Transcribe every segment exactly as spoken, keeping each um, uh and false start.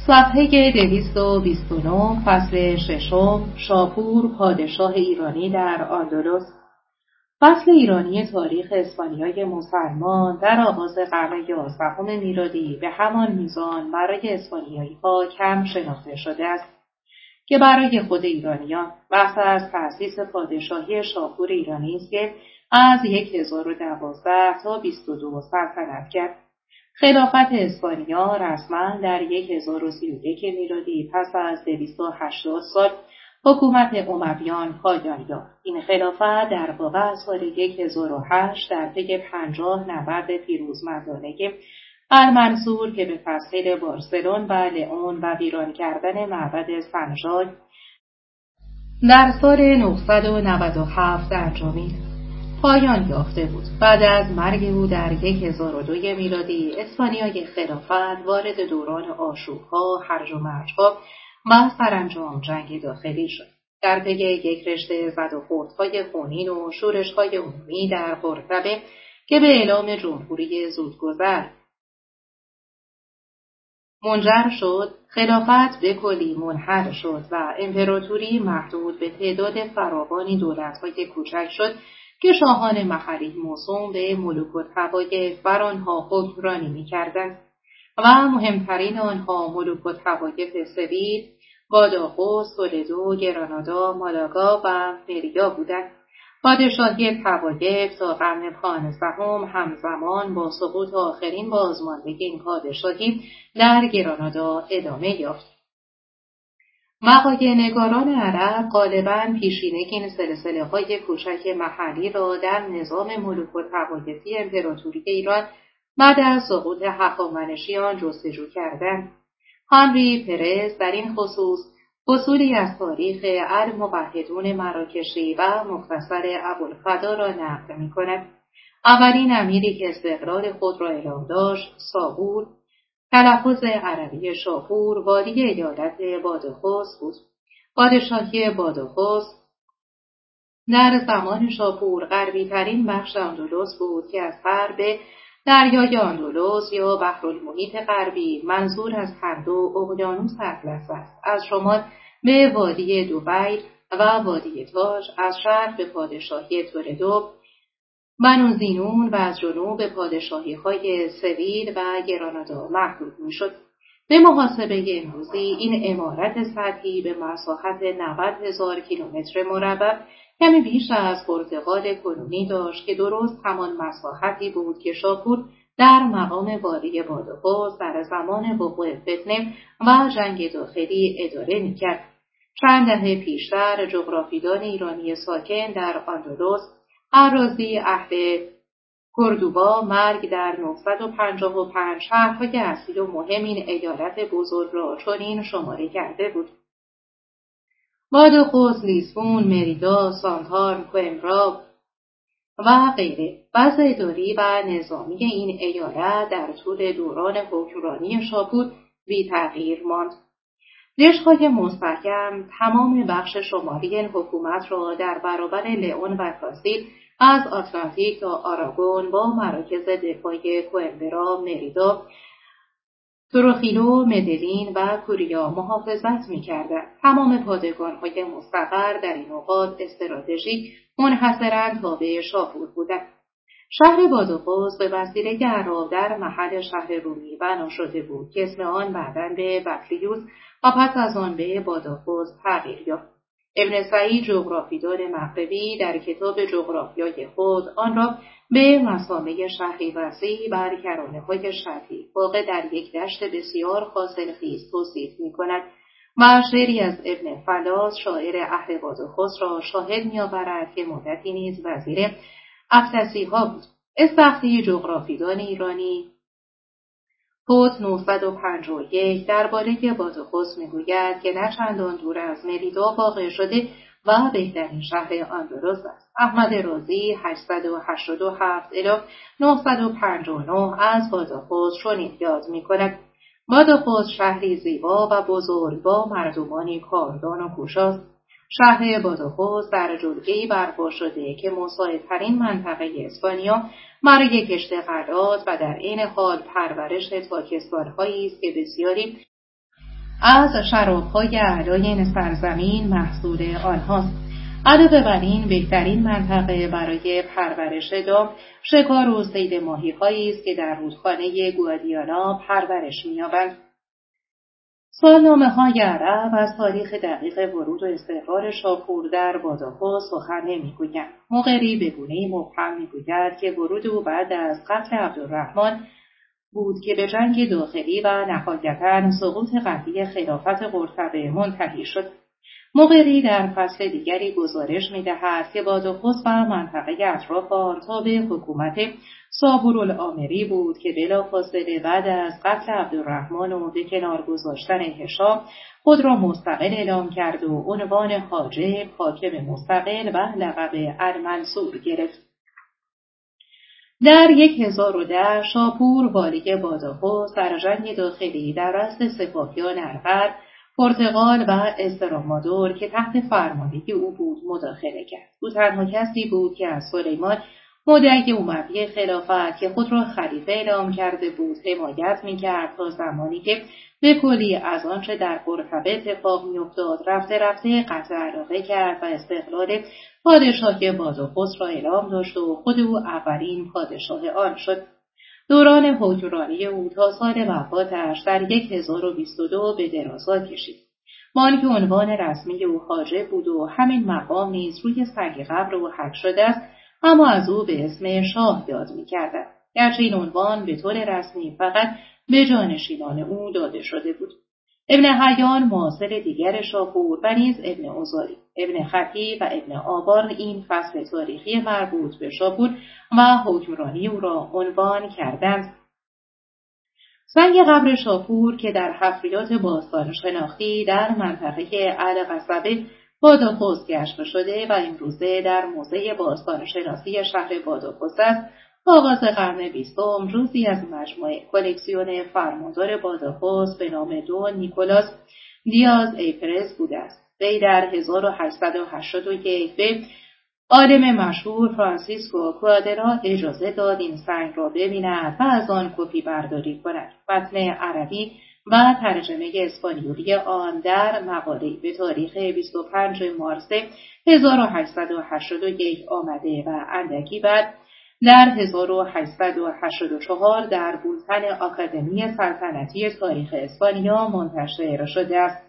صفحه دویست و بیست و نه فصل ششم شاپور پادشاه ایرانی در اندلس. فصل ایرانی تاریخ اسپانیای مسلمان در آغاز قرن یازدهم میلادی به همان میزان برای اسپانیایی‌ها کم شناخته شده است که برای خود ایرانیان بحث از تأسیس پادشاهی شاپور ایرانی است که از هزار و دوازده تا بیست و دو سلطنت کرد. خلافت اسپانیا رسما در هزار و سی و یک میلادی پس از دویست و هشتاد سال حکومت امویان پایان یافت. این خلافت در واقع سال هزار و هشت در پی پنجاه نبرد پیروزمندانه المنصور که به تسخیر بارسلون و لئون و ویران کردن معبد سن ژاک در سال نهصد و نود و هفت انجامید پایان یافته بود. بعد از مرگ او در هزار و دو میلادی اسپانیای خلافت وارد دوران آشوب‌ها، هرج و مرج‌ها و سرانجام جنگ داخلی شد. در پی یک رشته زد و خوردهای خونین و شورش‌های عمومی در قرطبه که به اعلام جمهوری زودگذر منجر شد، خلافت به کلی منحل شد و امپراتوری محدود به تعداد فراوانی دولت‌های کوچک شد که شاهان محلی موسوم به ملوک الطوایف بر آنها حکمرانی می‌کردند و مهمترین آنها ملوک الطوایف سویل، باداخوس، تولدو، گرانادا، مالاگا و مریا بودند. پادشاهی طوایف تا قرن پانزدهم همزمان با سقوط آخرین بازماندگی این پادشاهی در گرانادا ادامه یافت. وقایع‌نگاران عرب غالباً پیشینه این سلسله‌های کوچک محلی را در نظام ملوک الطوایفی امپراتوری ایران بعد از سقوط هخامنشیان جستجو کردند. هنری پرز در این خصوص فصولی از تاریخ الموحدون مراکشی و مختصر ابوالفدا را نقل می‌کند. اولین امیری که استقلال خود را اعلام داشت، سابور، تلفظ عربی شاپور، والی ایالت باداخوس بود. پادشاهی باداخوس در زمان شاپور غربی ترین بخش اندلس بود که از غرب دریای اندلس یا بحرالمحیط غربی منظور از هر دو اقیانوس اطلس است. از شمال به وادی دوبیل و وادی تاج، از شرق به پادشاهی تولدو، بنو زینون و از جنوب به پادشاهی‌های سویل و گرانادا محدود می‌شد. به محاسبه امروزی این عمارت سطحی به مساحت نود هزار کیلومتر مربع کمی بیش از پرتغال کنونی داشت که درست همان مساحتی بود که شاپور در مقام والی باداخوس در زمان وقوع فتنه و جنگ داخلی اداره می‌کرد. چند دهه پیشتر جغرافیدان ایرانی ساکن در اندلس اراضی اهل کردوبا مرگ در نهصد و پنجاه و پنج شهرهای اصلی و مهم این ایالت بزرگ را چنین شماره کرده بود: باداخوس، لیسبون، مریدا، سانتارم، کوئمبرا و غیره. وضع اداری و نظامی این ایالت در طول دوران حکمرانی شاپور بی تغییر ماند. دژهای مستحکم تمام بخش شمالی این حکومت را در برابر لئون و کاستیل از آتلانتیک تا آراگون با مراکز دفاعی کوئمبرا، مریدا، تروخیلو، مدلین و کوریا محافظت می‌کردند. تمام پادگان‌های مستقر در این اوقات استراتژیک منحصراً تابع شاپور بودند. شهر باداخوس به وسیله اعراب در محل شهر رومی بنا شده بود که اسم آن بعداً به بطلیوس و پس از آن به باداخوس تغییر یافت. ابن سعید جغرافیدان مغربی در کتاب جغرافیای خود آن را به مسامع شهری وسیع بر کرانه‌های شرقی واقع در یک دشت بسیار حاصلخیز توصیف می‌کند و شعری از ابن فلاس شاعر اهل باداخوس را شاهد می‌آورد که مدتی نیز وزیر افتسی‌ها بود. استفسی جغرافیدان ایرانی پوت نهصد و پنجاه و یک درباره باداخوس میگوید که نه چندان دور از مریدا واقع شده و بهترین شهر اندلس است. احمد رازی هشتصد و هشتاد و هفت الی نهصد و پنجاه و نه از باداخوس چنین یاد می‌کند: باداخوس شهری زیبا و بزرگ با مردمانی کاردان و کوشاست. شهر باداخوس در جلگه‌ای برپا شده که مساعدترین منطقه اسپانیا برای کشت غلات و در عین حال پرورش تاکستان‌هایی است که بسیاری از شراب‌های اعلای این سرزمین محصول آنهاست. علاوه بر این بهترین منطقه برای پرورش دام، شکار و صید ماهی‌هایی است که در رودخانه گوادیانا پرورش می‌یابند. سالنامه‌های عرب از تاریخ دقیق ورود و استقرار شاپور در بادغیس سخن نمی‌گویند. مقری به گونه‌ای مبهم می‌گوید که ورود او بعد از قتل عبدالرحمن بود که به جنگ داخلی و نهایتاً سقوط قطعی خلافت قرطبه منتهی شد. مقری در فصل دیگری گزارش می‌دهد که بادغیس و منطقه اطراف آن تابع حکومت صابرالعامری بود که بلافاصله بعد از قتل عبدالرحمن و به کنار گذاشتن هشام خود را مستقل اعلام کرد و عنوان حاجب حاکم مستقل و لقب المنصور گرفت. در هزار و ده شاپور والی بادغیس در جنگ داخلی در رأس سپاهیان الغرب، پرتغال و استرامادور که تحت فرماندهی او بود مداخله کرد. او تنها کسی بود که از سلیمان مدعی اموی خلافت که خود را خلیفه اعلام کرده بود حمایت می‌کرد تا زمانی که به کلی از آنچه در قرطبه اتفاق می‌افتاد رفته رفته قطع علاقه کرد و استقلال پادشاهی بادغیس را اعلام داشت و خود او اولین پادشاه آن شد. دوران حکمرانی او تا سال وفاتش در هزار و بیست و دو به درازا کشید. با آنکه عنوان رسمی او حاجب بود و همین مقام نیز روی سنگ قبر او حک شده است، اما از او به اسم شاه یاد می‌کردند. گرچه این عنوان به طور رسمی فقط به جانشینان او داده شده بود. ابن حیان معاصر دیگر شاپور و نیز ابن عزاری، ابن خطی و ابن آبار این فصل تاریخی مربوط به شاپور و حکمرانی او را عنوان کردند. سنگ قبر شاپور که در حفریات باستان شناختی در منطقه القصبه بادغیس کشف شده و امروزه در موزه باستان شناسی شهر بادغیس است، آغاز قرن بیستم روزی از مجموعه کلکسیون فرماندار بادغیس به نام دون نیکولاس دیاز ایپرز بوده است. وی در هزار و هشتصد و هشتاد و یک به عالم مشهور فرانسیسکو کوادرا اجازه داد این سنگ را ببیند و از آن کپی برداری کند. متن عربی و ترجمه اسپانیولی آن در مقاله‌ای به تاریخ بیست و پنجم مارس هزار و هشتصد و هشتاد و یک آمده و اندکی بعد در هزار و هشتصد و هشتاد و چهار در بولتن آکادمی سلطنتی تاریخ اسپانیا منتشر شده است.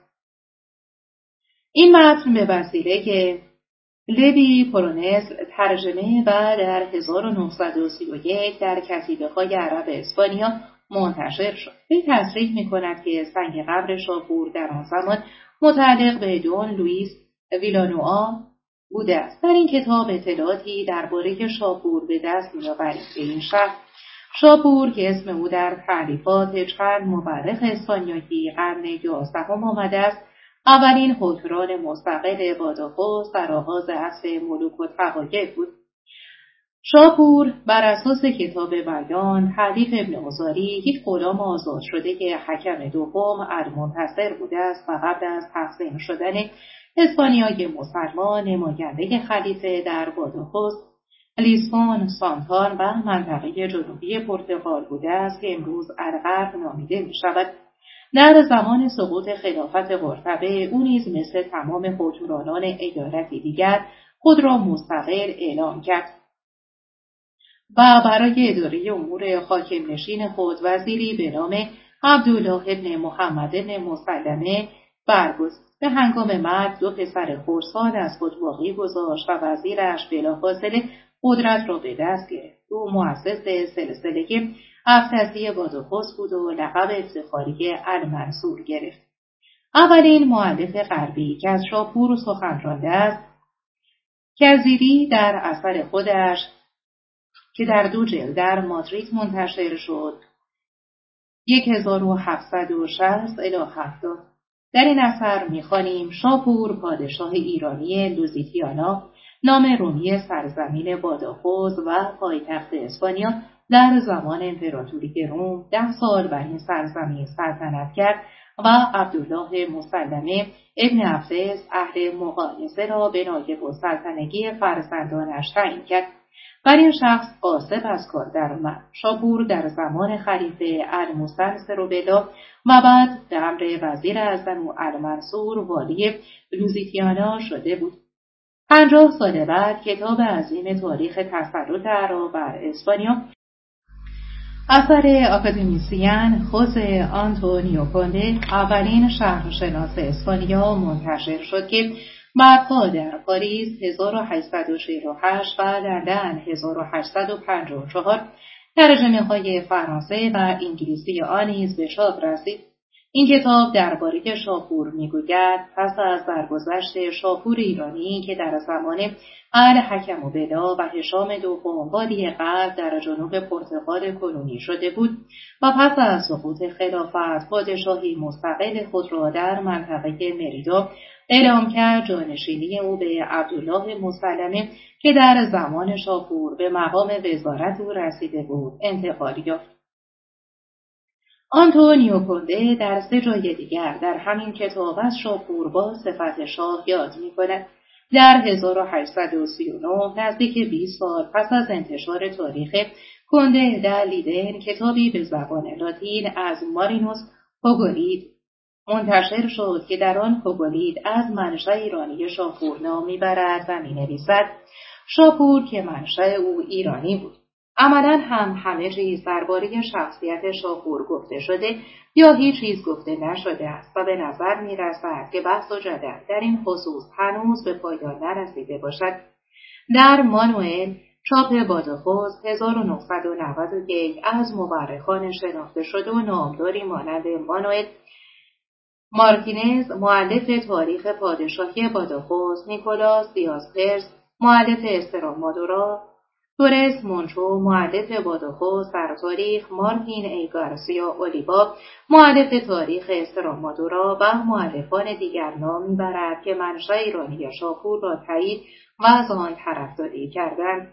این متن به وسیله که لوی پرونسل ترجمه و در هزار و نهصد و سی و یک در کتیبه‌های عرب اسپانیا منتشر شد. وی تصریح می‌کند که سنگ قبر شاپور در آن زمان متعلق به دون لوئیس ویلانوآ بوده است. در این کتاب اطلاعاتی درباره شاپور به دست می‌آوریم. به این شهر شاپور که اسم او در تألیفات چند مورخ اسپانیایی قرن یازدهم آمده است، اولین حکمران مستقل بادغیس در آغاز عصر ملوک الطوایف بود. شاپور بر اساس کتاب بیان تألیف ابن عزاری یک غلام آزاد شده که حکم دوم المنتصر بوده است و قبل از تسلیم شدن اسپانیای مسلمان نماینده خلیفه در بادغیس، لیسبون، سانتان و منطقه جنوبی پرتغال بوده است که امروز الغرب نامیده می شود. در زمان سقوط خلافت قرطبه او نیز مثل تمام حکمرانان ایالتی دیگر خود را مستقل اعلام کرد و برای اداره امور حاکم نشین خود وزیری به نام عبدالله ابن محمد ابن مسلمه برگزید. به هنگام مرگ دو پسر خرسان از خود باقی گذاشت و وزیرش بلافاصله قدرت را به دست گرفت. او مؤسس سلسله افتضی بادغیس بود و لقب افتخاری المنصور گرفت. اولین مؤلف غربی که از شاپور سخن رانده است، کزیری در اثر خودش که در دو جلد در مادرید منتشر شد هزار و هفتصد و شصت الی هفتاد. در این اثر می‌خوانیم شاپور پادشاه ایرانی لوزیتیانا، نام رومی سرزمین بادغیس و پایتخت اسپانیا، در زمان امپراتوری روم ده سال بر این سرزمین سلطنت کرد و عبدالله مسلمه ابن افلس اهل مقایسه را به نایب السلطنگی فرزندانش تعیین کرد. ولی این شخص غاصب از کار درآمد. شاپور در زمان خلیفه المستنصر بالله و بعد به امر وزیر اعظم المنصور والی لوزیتیانا شده بود. پنجاه سال بعد کتاب عظیم تاریخ تسلط عرب بر اسپانیا اثر آکادمیسین خوزه آنتونیو کونده اولین شهرشناس اسپانیا منتشر شد که بعدها در پاریس هزار و هشتصد و چهل و هشت و لندن هزار و هشتصد و پنجاه و چهار ترجمه‌های فرانسه و انگلیسی آن نیز به چاپ رسید. این کتاب درباره شاپور میگوید پس از درگذشت شاپور ایرانی که در زمان الحکم بالله و هشام دوم والی غرب در جنوب پرتغال کنونی شده بود و پس از سقوط خلافت پادشاهی مستقل خود را در منطقه مریدا اعلام کرد، جانشینی او به عبدالله مسلمه که در زمان شاپور به مقام وزارت او رسیده بود انتقال یافت. آنتونیو کونده در سه جای دیگر در همین کتاب از شاپور با صفت شاه یاد می‌کند. در هزار و هشتصد و سی و نه نزدیک بیست سال پس از انتشار تاریخ کونده در لیدن کتابی به زبان لاتین از مارینوس هوگولید منتشر شد که در آن هوگولید از منشأ ایرانی شاپور نام می‌برد و می‌نویسد شاپور که منشأ او ایرانی بود. عملاً هم همه چیز درباره شخصیت شاپور گفته شده یا هیچ چیز گفته نشده است و به نظر می رسد که بحث و جدل در این خصوص هنوز به پایان نرسیده باشد. در مانوئل چاپ باداخوز هزار و نهصد و نود و یک از مورخان شناخته شده و نامداری مانند مانوئل مارتینز مؤلف تاریخ پادشاهی باداخوز، نیکولاس دیاز پرس مؤلف استرامادورا، تورس مونچو مؤلف باداخوز در تاریخ، مارتین ای گارسیا اولیوا مؤلف تاریخ استرامادورا و مؤلفان دیگر نام میبرد که منشأ ایرانی شاپور را تایید و از آن طرفداری کردند.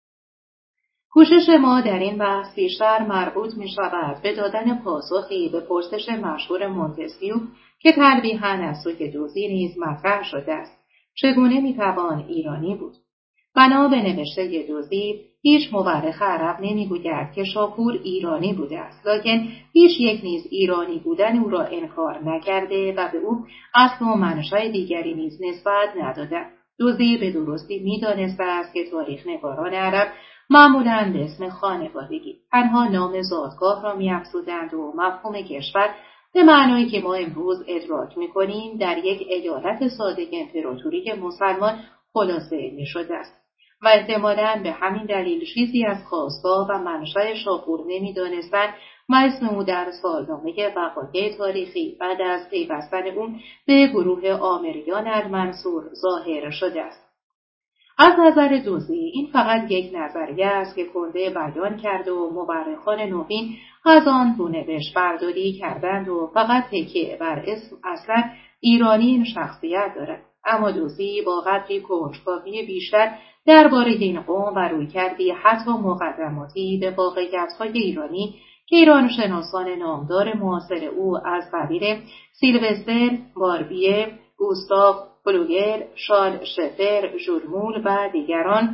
کوشش ما در این بحث بیشتر مربوط می شود به دادن پاسخی به پرسش مشهور مونتسکیو که تلویحاً از سوی دوزی نیز مطرح شده است. چگونه می توان ایرانی بود؟ بنا به نوشته دوزی هیچ مورخ عرب نمیگوید که شاپور ایرانی بوده است، لکن هیچ یک نیز ایرانی بودن او را انکار نکرده و به او اصل و منشأ دیگری نیز نسبت نداده. دوزی به درستی می‌دانسته است که تاریخ نگاران عرب معمولاً به اسم خانوادگی تنها نام زادگاه را می‌افزودند و مفهوم کشور به معنایی که ما امروز ادراک می‌کنیم در یک ایالت ساده امپراتوری مسلمان خلاصه می‌شده است و احتمالاً به همین دلیل چیزی از خاستگاه و منشأ شاپور نمی‌دانستند و اسم او در سالنامه وقایع تاریخی بعد از پیوستن او به گروه آمریان المنصور ظاهر شده است. از نظر دوزی این فقط یک نظریه است که کونده بیان کرده و مورخان نوین از آن رونوشت برداری کردند و فقط تکیه بر اسم اصلا ایرانی این شخصیت دارد. اما دوزی با قدری کنجکاوی بیشتر درباره این قوم و رویکردی حتی مقدماتی به واقعیت‌های ایرانی که ایرانشناسان نامدار معاصر او از قبیل سیلوستر، باربیه، گوستاو پلوگر، شارل شفر، ژول مول و دیگران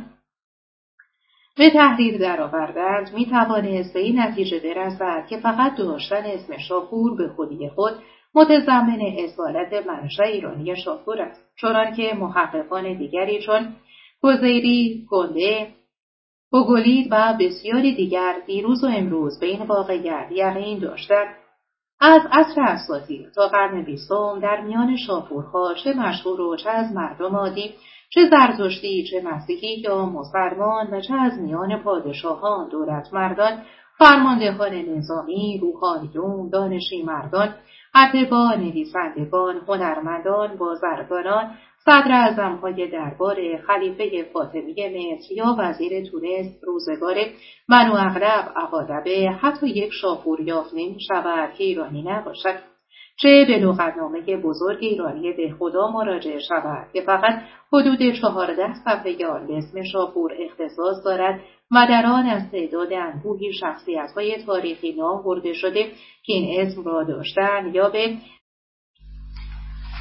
به تحریر درآوردند، می توانست به این نتیجه برسد که فقط داشتن اسم شاپور به خودی خود متضمن اصالت منشأ ایرانی شاپور است، چنانکه محققان دیگری چون کوزیری، کونده، هوگولید و بسیاری دیگر دیروز و امروز به این واقعیت یقین داشتند. از عصر اساطیر تا قرن بیستم در میان شاپورها چه مشهور و چه از مردم عادی، چه زرتشتی، چه مسیحی یا مسلمان و چه از میان پادشاهان، دولتمردان، فرماندهان نظامی، روحانیون، دانشیمردان، اتباع، نویسندگان، هنرمندان، بازرگانان، صدراعظم‌های دربار، خلیفه فاطمی مصر یا وزیر تونس روزگار بنو اغلب عقادبه، حتی یک شاپور یافت نمی‌شود که ایرانی نباشد. چه به لغتنامه بزرگ ایرانی به خدا مراجعه شود که فقط حدود چهارده صفحه آن به اسم شاپور اختصاص دارد و در آن از تعداد انبوهی شخصیت‌های تاریخی نام برده شده که این اسم را داشتند یا به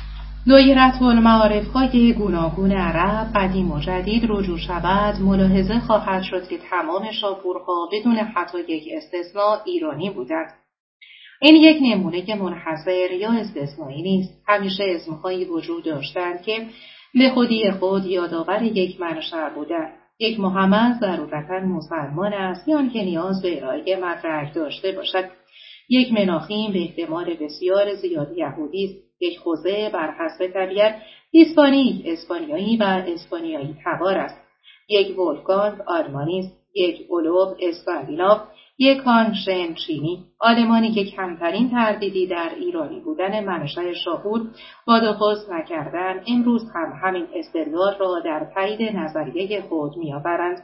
دایره المعارف‌های گوناگون عرب قدیم و جدید رجوع شود، ملاحظه خواهد شد که تمام شاپورها بدون حتی یک استثناء ایرانی بودند. این یک نمونه منحصر یا استثنایی نیست. همیشه اسمهایی وجود داشتند که به خودی خود یادآور یک منشأ بودند. یک محمد ضرورتاً مسلمان است یا آنکه نیاز به ارائه مدرک داشته باشد. یک مناخیم به احتمال بسیار زیاد یهودی است. یک خوزه بر حسب طبیعت هیسپانیک اسپانیایی و اسپانیایی تبار است. یک ولفگانگ آلمانی است. یک اولوف اسکاندیناو، یک هانگشن چینی. آلمانی که کمترین تردیدی در ایرانی بودن منشأ شاپور وادخست نکردند، امروز هم همین استدلال را در تایید نظریه خود می‌آورند.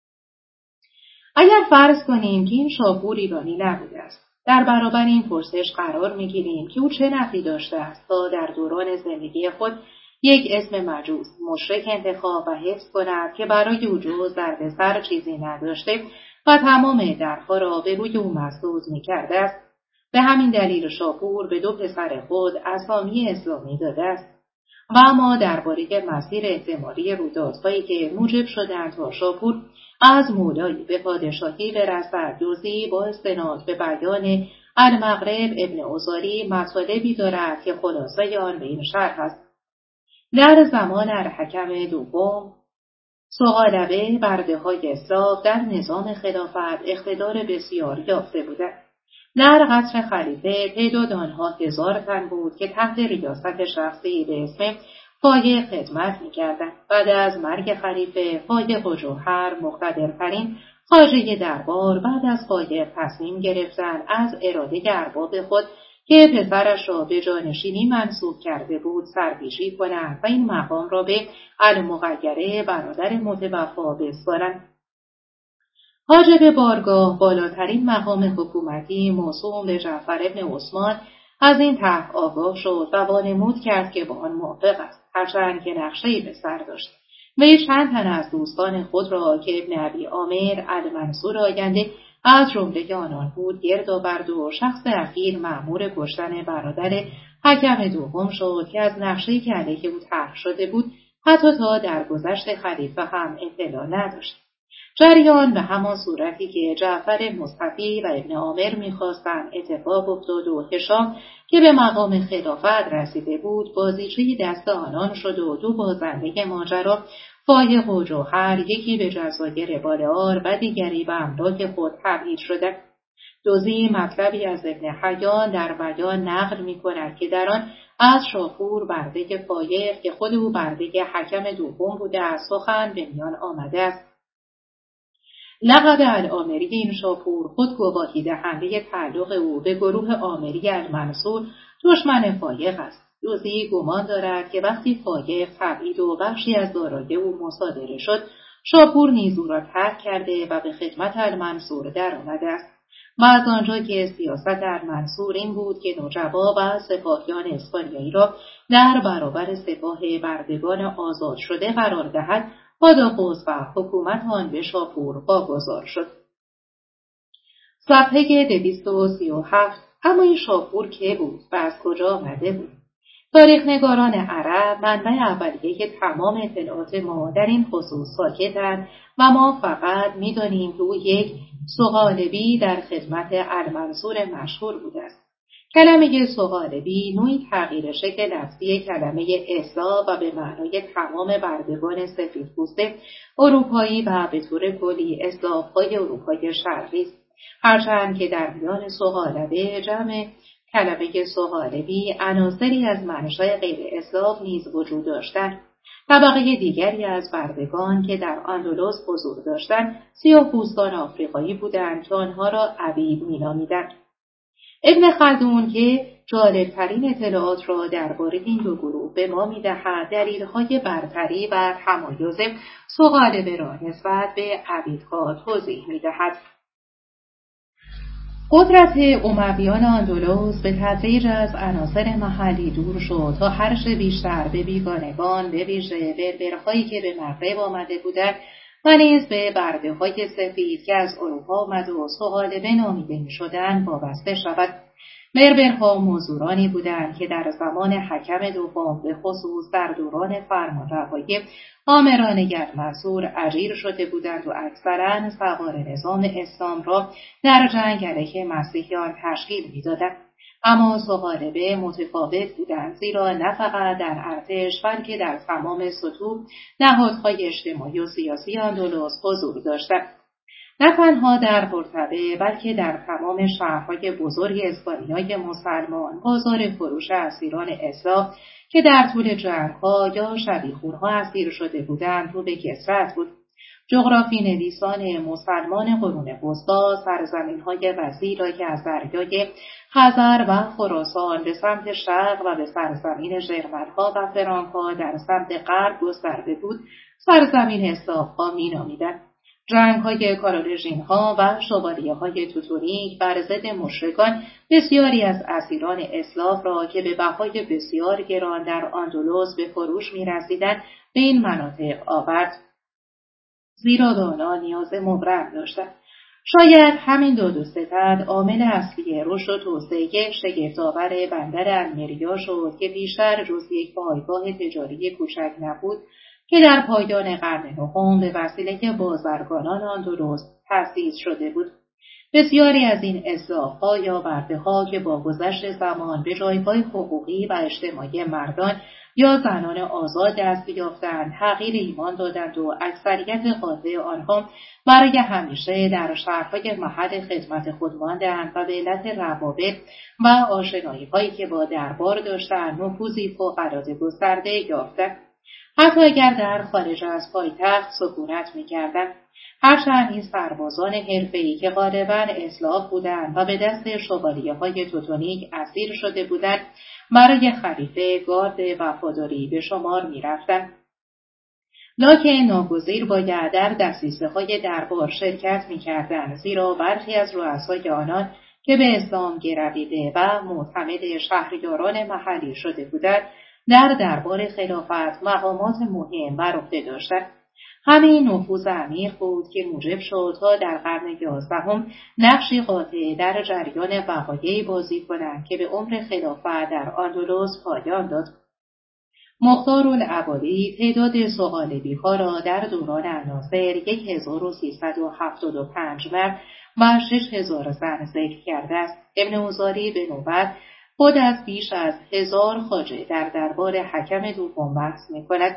اگر فرض کنیم که این شاپور ایرانی نبوده است، در برابر این پرسش قرار می‌گیریم که او چه نفعی داشته است تا در دوران زندگی خود یک اسم مجوز مشرک انتخاب و حفظ کند که برای او جز دردسر چیزی نداشته و تمام درها را به روی او مسدود می‌کرده است. به همین دلیل شاپور به دو پسر خود اسامی اسلامی داده است. و اما درباره مسیر احتمالی رویدادهایی که موجب شدند تا شاپور از مولایی به پادشاهی برسد، جزئی با استناد به بیان المغرب ابن عزاری مطالبی دارد که خلاصه آن به این شرح است. در زمان الحکم دوم، ثعالبه برده‌های اسلاف در نظام خلافت اقتدار بسیار یافته بودند. در قصر خلیفه تعداد آنها هزار تن بود که تحت ریاست شخصی به اسم فایق خدمت می‌کردند. بعد از مرگ خلیفه، فایق و جوهر مقتدرترین خواجه دربار بعد از فایق تصمیم گرفتند از اراده ارباب خود که پسرش را به جانشینی منصوب کرده بود سرپیشی کنند و این مقام را به المغیره برادر متوفا بسپارند. حاجب بارگاه، بالاترین مقام حکومتی موسوم به جعفر ابن عثمان، از این طرح آگاه شد و وانمود کرد که با آن موافق است، هرچند که نقشه‌ای به سر داشت. وی چند تن از دوستان خود را که ابن ابی عامر المنصور آینده از جمله آنان بود گرد آورد و شخص اخیر مأمور کشتن برادر حکم دوم شد که از نقشه‌ای که علیه او طرح شده بود حتی تا درگذشت خلیفه هم اطلاع نداشت. جریان به همان صورتی که جعفر مصطفی و ابن عامر می‌خواستند اتفاق افتاد و هشام که به مقام خلافت رسیده بود بازیچه دست آنان شد و دو بازنده ماجرا، فایق و جوهر، یکی به جزایر بالعار و دیگری به املاک خود تبعید شدند. دوزی مطلبی از ابن حیان در بیان نقل می‌کند که در آن از شاپور برده فایق که خود او برده حکم دوم بوده است سخن به میان آمده است. لقب العامری این شاپور خود گواهی دهنده تعلق او به گروه عامری المنصور دشمن فایق است. دوزی گمان دارد که وقتی فایق تبعید و بخشی از دارایی او مصادره شد، شاپور نیز او را ترک کرده و به خدمت المنصور در آمده است. و از آنجا که سیاست المنصور این بود که نوجبا و سپاهیان اسپانیایی را در برابر سپاه بردگان آزاد شده قرار دهد، پاداخست و حکومت آن به شاپور واگذار شد. صفحه دویست و سی و هفت. اما این شاپور که بود و از کجا آمده بود؟ تاریخ‌نگاران عرب منبع اولیه تمام اطلاعات ما در این خصوص ساکتند و ما فقط می‌دانیم که او یک ثعالبی در خدمت المنصور مشهور بوده است. کلمه ثعالبی نوعی تغییر شکل لفظی کلمه احصا و به معنای تمام بردگان سفیدپوسته اروپایی و به طور کلی اسلاف‌های اروپای شرقی است. هرچند که در میان ثعالبه جمع کلمه ثعالبی عناصری از منشأ غیر اسلاف نیز وجود داشتند. طبقه دیگری از بردگان که در اندلس حضور داشتند سیاه‌پوستان آفریقایی بودند که آنها را عبید می‌نامیدند. ابن خلدون که جالبترین اطلاعات را درباره این دو گروه به ما می‌دهد، دلیل‌های برتری و تمایز ثعالبه را نسبت به عبیدها توضیح می‌دهد. قدرت امویان اندلس به تدریج از عناصر محلی دور شد تا هرچه بیشتر به بیگانگان، به ویژه بربرهایی که به مغرب آمده بودند و نیز به برده‌های سفید که از اروپا آمده و ثعالبه نامیده می‌شدند وابسته شود. بربرها مزدورانی بودند که در زمان حکم دوم به خصوص در دوران فرمانروایی آمرانگر منصور اجیر شده بودند و اکثرا سوار نظام اسلام را در جنگ علیه مسیحیان تشکیل می‌دادند. اما ثقالبه متفاوت بودند، زیرا نه فقط در ارتش بلکه در تمام سطوح نهادهای اجتماعی و سیاسی اندلس حضور داشتند. نه تنها در قرطبه بلکه در تمام شهرهای بزرگ اسپانیای مسلمان بازار فروش اسیران اسلام که در طول جنگ‌ها یا شبیخون‌ها اسیر شده بودند رو به کثرت بود. جغرافی نویسان مسلمان قرون وسطی سرزمین‌های وسیعی را که از دریای خزر و خراسان به سمت شرق و به سرزمین ژرمن‌ها و فرانک‌ها در سمت غرب گسترده بود، سرزمین اسلاوها می‌نامیدند. جنگ‌های کارولژین‌ها و شوالیه‌های توتونیک بر ضد مشرکان بسیاری از اسیران اسلاو را که به بهای بسیار گران در اندلس به فروش می‌رسیدند به این مناطق آورد، زیرا به آنها نیاز مبرم داشتند. شاید همین داد و ستد عامل اصلی رشد و توسعه شگفت‌آور بندر المریا شد که بیشتر جز یک پایگاه تجاری کوچک نبود که در پایان قرن نهم به وسیله بازرگانان اندلس تأسیس شده بود. بسیاری از این اسلاف‌ها یا برده‌ها که با گذشت زمان به جایگاه حقوقی و اجتماعی مردان یا زنان آزاد دست یافتند، تغییر ایمان دادند و اکثریت قاطع آنها برای همیشه در شهرهای محل خدمت خود ماندند و به علت روابط و آشنایی‌هایی که با دربار داشتند نفوذی فوق‌العاده گسترده یافتند، حتی اگر در خارج از پایتخت سکونت می‌کردند. هرچند این سربازان حرفه‌ای که غالباً اسلاف بودند و به دست شوالیه‌های توتونیک اسیر شده بودند، برای خلیفه گارد وفاداری به شمار می‌رفتند. لکن ناگزیر باید در دسیسه‌های دربار شرکت می‌کردند، زیرا برخی از رؤسای آنان که به اسلام گرویده و معتمد شهریاران محلی شده بودند، در دربار خلافت مقامات مهم بر عهده داشتند. همین نفوذ عمیق بود که موجب شد تا در قرن یازدهم نقشی قاطع در جریان وقایعی بازی کنند که به عمر خلافت در اندلس پایان داد. مختارالعبادی تعداد ثقالبی‌ها را در دوران عناصر یک هزار و سیصد و هفتاد و پنج مرد و شش هزار زن ذکر کرده است. ابن اوزاری به نوبت خود از بیش از هزار خواجه در دربار حکم دوم بحث می‌کند.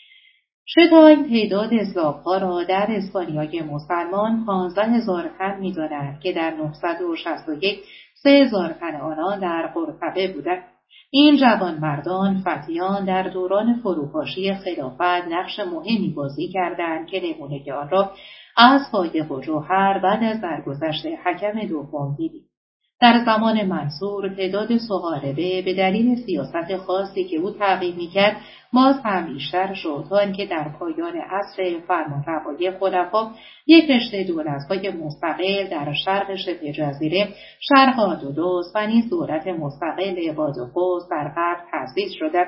شتاین تعداد اسلاف‌ها را در اسپانیای مسلمان پانزده هزار تن می‌دانند که در نهصد و شصت و یک سه هزار تن آنان در قرطبه بودند. این جوانمردان فتیان در دوران فروپاشی خلافت نقش مهمی بازی کردند که نمونه آن را از فایق و جوهر بعد از درگذشت حکم دوم دیدیم. در زمان منصور تعداد ثقالبه به دلیل سیاست خاصی که او تعقیب می‌کرد باز هم بیشتر شد، تا اینکه در پایان عصر فرمانروایی خلفا یک رشته دولت‌های مستقل در شرق شبه جزیره، شرق اندلس و نیز دولت مستقل بادغیس در غرب تأسیس شد.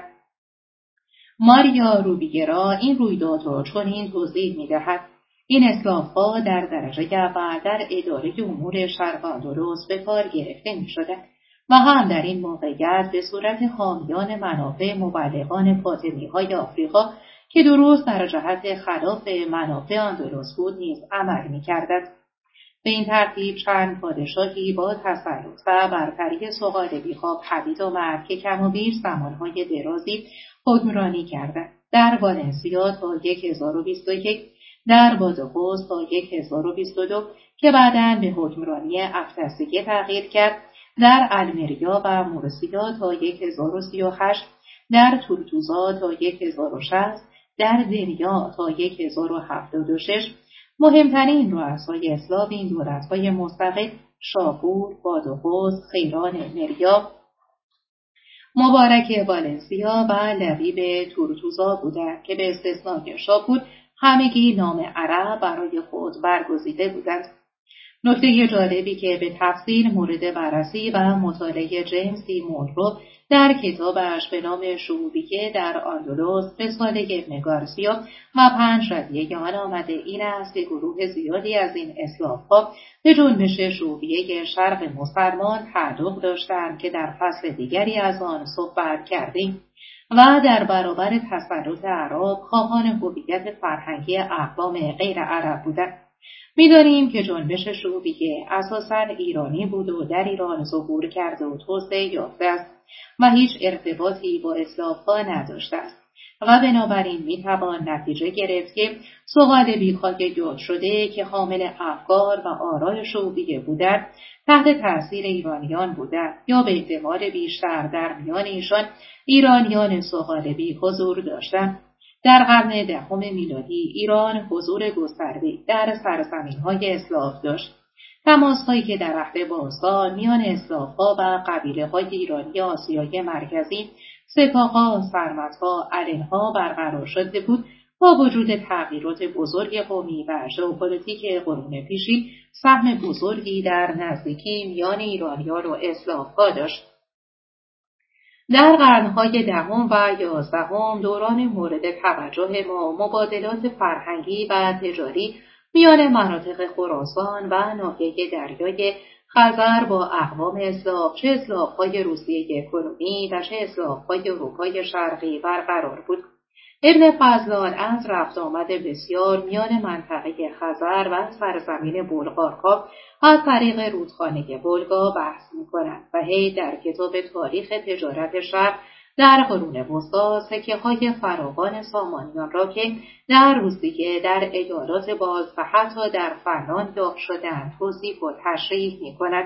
ماریا روبیگرا این رویداد را چنین توضیح می‌دهد: این اسلاف‌ها در درجه اول در اداره امور شرق اندلس به کار گرفته می‌شدند و هم در این موقعیت به صورت حامیان منافع مبلغان فاطمی‌های آفریقا که درست در جهت خلاف منافع اندلس بود نیز عمل می‌کردند. به این ترتیب چند پادشاهی با تسلط و برتری ثقالبی‌ها پدید آمد که کم و بیش زمانهای درازی حکمرانی کردند. در والنسیا تا هزار و بیست و یک، در بادغیس تا هزار و بیست و دو که بعداً به حکمرانی افتسیه تغییر کرد، در المریا و مورسیا تا هزار و سی و هشت، در تورتوزا تا هزار و شصت، در دنیا تا هزار و هفتاد و شش. مهمترین رؤسای اسلاف این دولت‌های مستقل شاپور، بادغیس، خیران مریا، مبارک والنسیا و لبیب تورتوزا بودند که به استثنای شاپور همگی نام عرب برای خود برگزیده بودند. نکته جالبی که به تفصیل مورد بررسی و مطالعه جیمز دی مونرو در کتابش به نام شعوبیه در آندلس رساله ابن گارسیا و پنج ردیه آن آمده این است که گروه زیادی از این اسلاف‌ها به جنبش شعوبیه شرق مسلمان تعلق داشتند که در فصل دیگری از آن صحبت کردیم و در برابر تسلط عرب خواهان هویت فرهنگی اقوام غیر عرب بودند. می‌دانیم که جنبش شعوبیه اساساً ایرانی بود و در ایران ظهور کرده و توسعه یافته است و هیچ ارتباطی با اسلاف‌ها نداشته است و بنابراین می‌توان نتیجه گرفت که صقالبی‌های یاد شده که حامل افکار و آرای شعوبیه بودند تحت تأثیر ایرانیان بودند یا به احتمال بیشتر در میان ایشان ایرانیان صقالبی حضور داشتند. در قرن دهم میلادی ایران حضور گسترده‌ای در سرزمین‌های اسلاف داشت. تماس‌هایی که در عهد باستان میان اسلاف‌ها و قبیله‌های ایرانی آسیای مرکزی، سپاه‌ها، سرمدها، الن‌ها برقرار شده بود، با وجود تغییرات بزرگ قومی و ژئوپلیتیک قرون پیشین سهم بزرگی در نزدیکی میان ایرانیان و اسلاف‌ها داشت. در قرنهای دهم و یازدهم دوران مورد توجه ما مبادلات فرهنگی و تجاری میان مناطق خراسان و ناحیه دریای خزر با اقوام اسلاف، چه اسلاف‌های روسیه کنونی و چه اسلاف‌های اروپای شرقی برقرار بود. ابن فضلان از رفت آمد بسیار میان منطقه خزر و سرزمین بلغارها از طریق رودخانه ولگا بحث می‌کند و هی در کتاب تاریخ تجارت شرق در قرون وسطی سکه‌های فراوان سامانیان را که در روسیه، در ایالات باز و حتی در فنلاند یافت شده‌اند توصیف و تشریح می‌کند.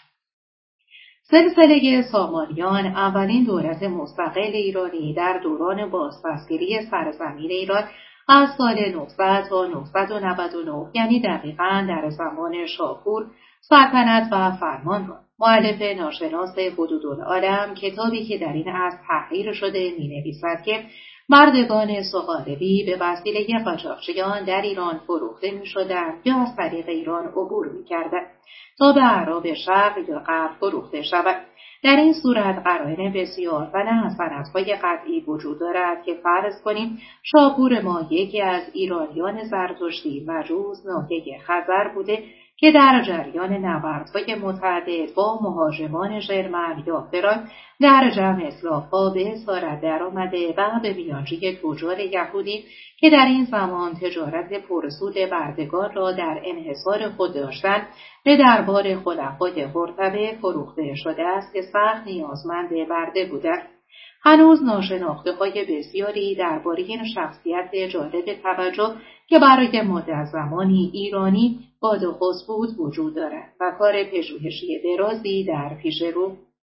سلسله سامانیان اولین دولت مستقل ایرانی در دوران بازپسگیری سرزمین ایران از سال نهصد تا نهصد و نود و نه یعنی دقیقاً در زمان شاپور سلطنت و فرمان بود. مؤلف ناشناس حدودالعالم کتابی که در این اصل تحریر شده می‌نویسد که مردگان صقالبی به وسیله قاچاقچیان در ایران فروخته می‌شدند یا از طریق ایران عبور می‌کردند تا به اعراب شرق یا غرب فروخته شود. در این صورت قرائن بسیار و نه سندهای قطعی وجود دارد که فرض کنیم شاپور ما یکی از ایرانیان زرتشتی مجوس ناحیه خزر بوده که در جریان نبردهای متعدد با مهاجمان ژرمن یا فرانک در جمع اسلاف‌ها به اسارت درآمده و به میانجی تجار یهودی که در این زمان تجارت پرسود بردگان را در انحصار خود داشتند به دربار خلفای مرتبه فروخته شده است که سخت نیازمند برده بودند. هنوز ناشناخته‌های بسیاری درباره این شخصیت جالب توجه که برای مدت زمانی ایرانی بادغیس بود وجود دارد و کار پژوهشی درازی در پیش رو.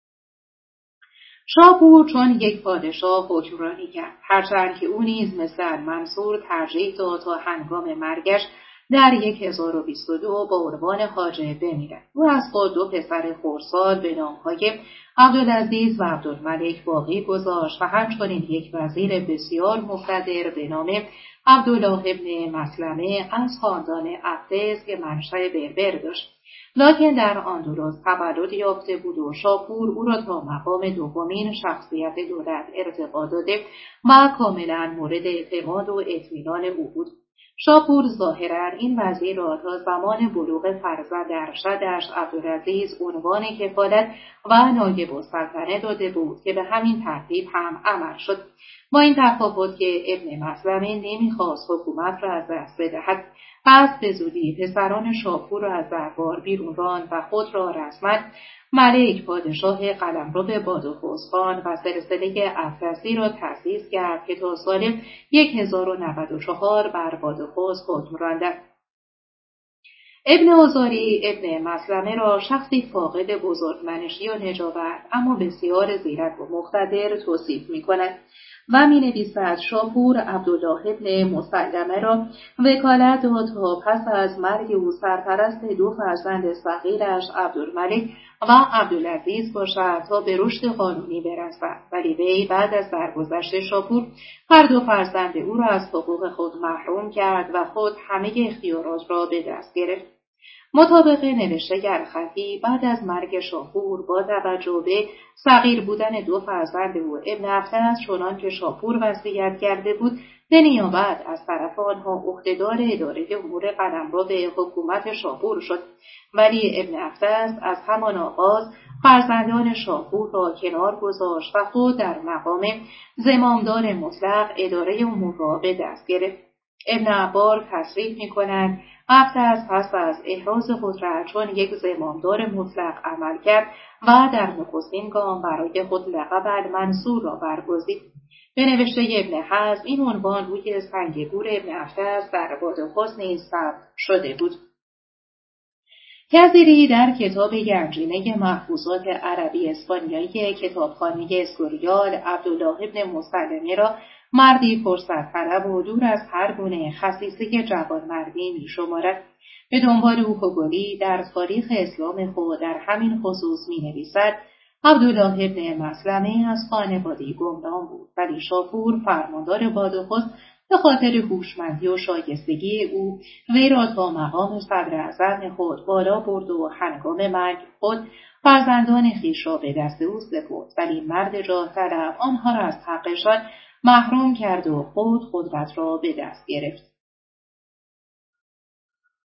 شاپور چون یک پادشاه حکمرانی کرد، هرچند که او نیز مثل منصور ترجیح داد تا هنگام مرگش در هزار و بیست و دو با عنوان حاجب بمیرد. او از خود دو پسر خردسال به نامهای عبدالعزیز و عبدالملک باقی گذاشت و همچنین یک وزیر بسیار مقتدر به نام عبدالله ابن مسلمه از خاندان عبدس که منشأ بربر داشت، لکن در آندلس تولد یافته بود و شاپور او را تا مقام دومین شخصیت دولت ارتقا داده و کاملا مورد اعتماد و اطمینان او بود. شاپور ظاهراً این وزیر را تا زمان بلوغ فرزند ارشدش عبدالعزیز عنوان کفالت و نایب السلطنه داده بود که به همین ترتیب هم عمل شد. با این تفاوت که ابن مسلمه نمیخواست حکومت را از دست بدهد، پس به زودی پسران شاپور را از دربار بیرون راند و خود را رسما ملک پادشاه قلمرو بادغیس خواند و سلسله افرسی را تأسیس کرد که تا سال هزار و نود و چهار بر بادغیس حکم راند. ابن آزاری ابن مسلمه را شخصی فاقد بزرگمنشی و نجابت اما بسیار زیرک و مقتدر توصیف می‌کند و می‌نویسد شاپور عبدالله ابن مسلمه را وکالت داد تا پس از مرگ او سرپرست دو فرزند صغیرش عبدالملک و عبدالعزیز باشد تا به رشد قانونی برسد، ولی وی بعد از درگذشت شاپور هر دو فرزند او را از حقوق خود محروم کرد و خود همه اختیارات را به دست گرفت. مطابق نوشته خطی بعد از مرگ شاپور با توجه به صغیر بودن دو فرزند او ابن افتس چنان که شاپور وصیت کرده بود به نیابت از طرف آنها عهدهدار اداره امور قلمرو به حکومت شاپور شد، ولی ابن افتس از همان آغاز فرزندان شاپور را کنار گذاشت و خود در مقام زمامدار مطلق اداره امور را به دست گرفت. ابن عبار تصریح می‌کند افتس پس از احراز قدرت چون یک زمامدار مطلق عمل کرد و در نخستین گام برای خود لقب المنصور را برگزید. به نوشته ابن حزم این عنوان روی سنگ گور ابن افتس در بادغیس نیز ثبت شده بود. کثیری در کتاب گنجینه محفوظات عربی اسپانیایی کتابخانه اسکوریال عبدالله ابن مسلمه را مردی فرصت طلب و دور از هر گونه خصیصه جوانمردی می‌شمارد. به دنبال او هوگولی در تاریخ اسلام خود در همین خصوص می‌نویسد عبدالله ابن مسلمه از خانواده‌ای گمنام بود، ولی شاپور فرماندار بادغیس به خاطر هوشمندی و شایستگی او وی را تا مقام صدراعظم خود بالا برد و هنگام مرگ خود فرزندان خویش را به دست او سپرد، ولی مرد جاه طلب آنها را از حقشان محروم کرد و خود قدرت را به دست گرفت.